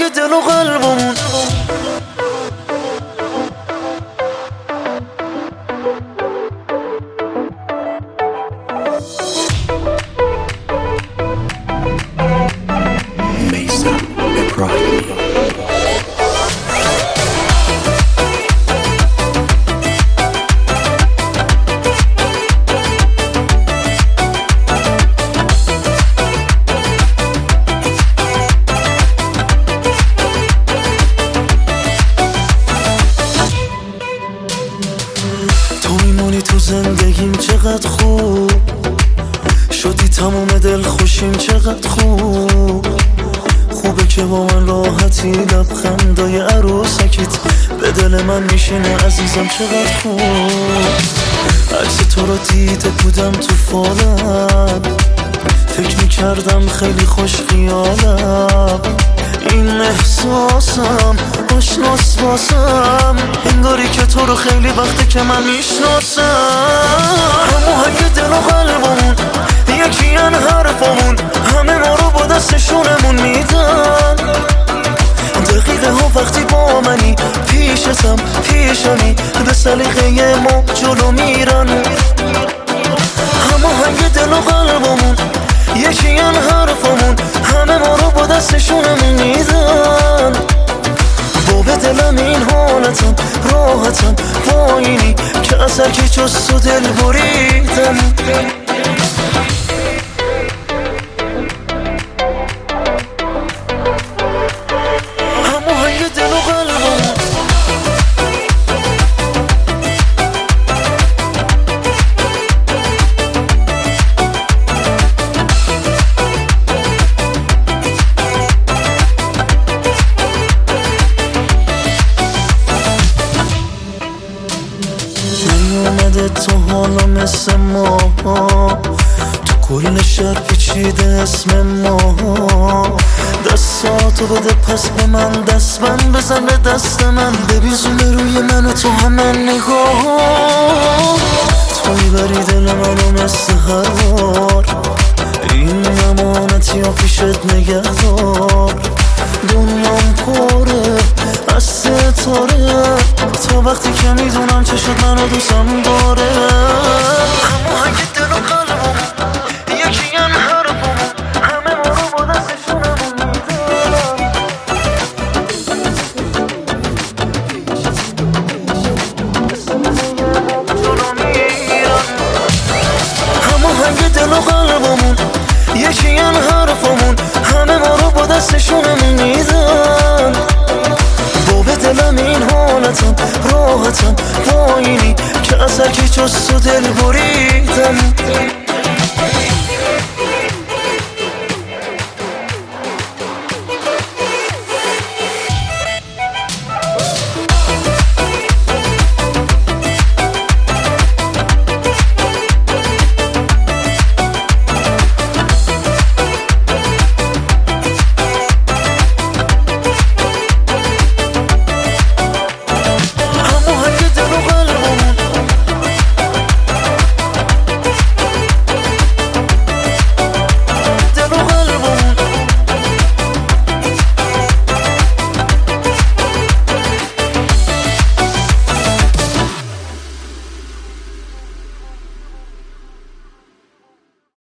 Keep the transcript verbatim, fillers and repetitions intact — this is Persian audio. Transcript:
دل و قلبمون. تو میمونی تو زندگیم چقدر خوب شدی، تموم دل خوشیم چقدر خوب. خوبه که با من راحتی لبخندای عروسکیت به دل من میشینه عزیزم چقدر خوب. عکس تو رو دیده بودم تو فالم، فکر میکردم خیلی خوش خیالم. این احساسم آشناس واسم، انگاری که تو رو خیلی وقته که من میشناسم. هماهنگ دل و قلبمون یکیان حرفمون، همه ما رو با دستشونمون میدن. دقیقه ها وقتی با منی پیشتم پیشمی، به سلیقه ما جلو میرن. هماهنگ دل و قلبمون یکیان حرفمون، همه ما رو با دستشونمون میدن. با به دلم این حالتم راحتم با اینی که از هرکی جز تو دل بریدم. هماهنگ دل و قلبمون. نیومده تو حالا مثل ما، تو کل شهر پیچیده اسم ما. دستاتو بده پس به من، دست بند بزن به دست من، ببیزونه روی من و تو همه نگاه. توی بری دل منو مثل هر بار، این امانتی ها پیشت نگهدار. دنیام پره از ستاره، تا وقتی که میدونم چه شد منو دوستم داره. هماهنگ دل و قلبمون یکیان حرفمون، همه ما رو با دستشونمون میدن. هماهنگ دل و قلبمون یکیان حرفمون، همه ما رو با دستشونمون میدن. با به دلم این حالتم راحتم با اینی که از هرکی جز تو دل بریدم.